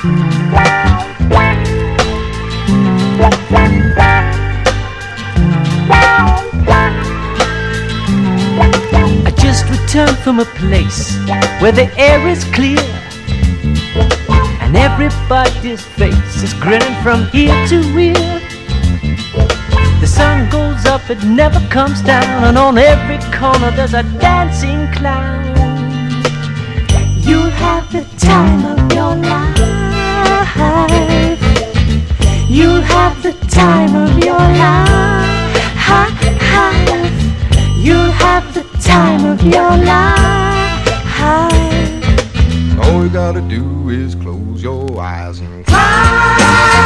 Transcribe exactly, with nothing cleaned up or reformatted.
I just returned from a place where the air is clear and everybody's face is grinning from ear to ear. The sun goes up, it never comes down, and on every corner there's a dancing clown. You'll have the time of your life. You'll have the time of your life. You'll have the time of your life. All you gotta do is close your eyes and cry.